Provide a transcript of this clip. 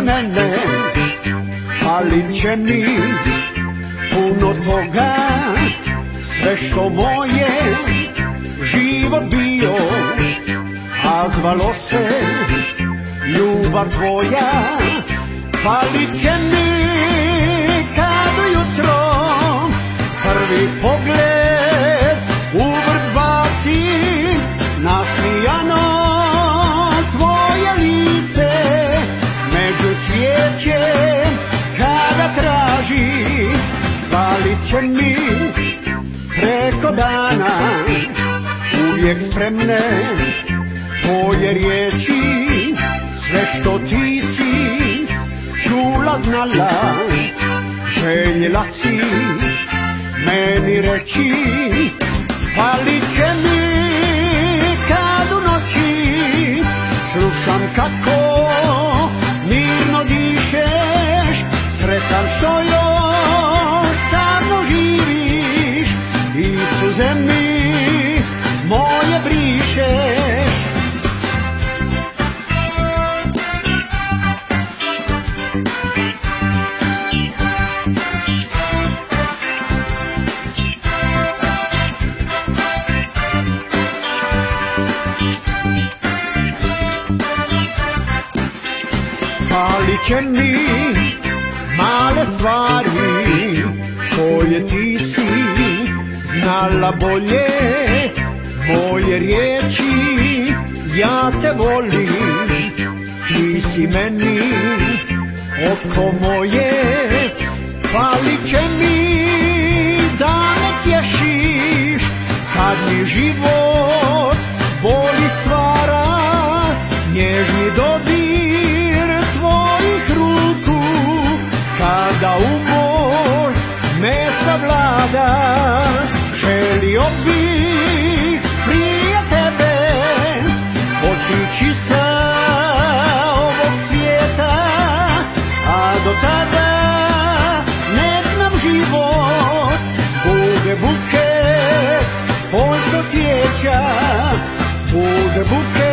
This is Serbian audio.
mene, falit će mi puno toga, sve što moje život bio, a zvalo se ljubav tvoja. Falit će mi kad ujutro prvi pogled u vrt baci, nasmijano tvoje lice među cvijećem kada traži. Falit će mi preko dana uvijek spremne tvoje riječi, sve što ti si čula, znala, željela si meni reći. Falit će mi kad u noći slušam kako mirno dišeš, sretan što još sa mnom živiš i suze mi moje brišeš. Falit će mi male stvari koje ti si znala bolje, moje riječi, ja te volim, ti si meni oko moje. Falit će mi da me tješiš kad mi život boli stvara, nježni dodir tvojih ruku kada umor me savlada. Želio bih prije tebe otići sa ovog svijeta, a do tada nek nam život bude buket poljskog cvijeća, bude buket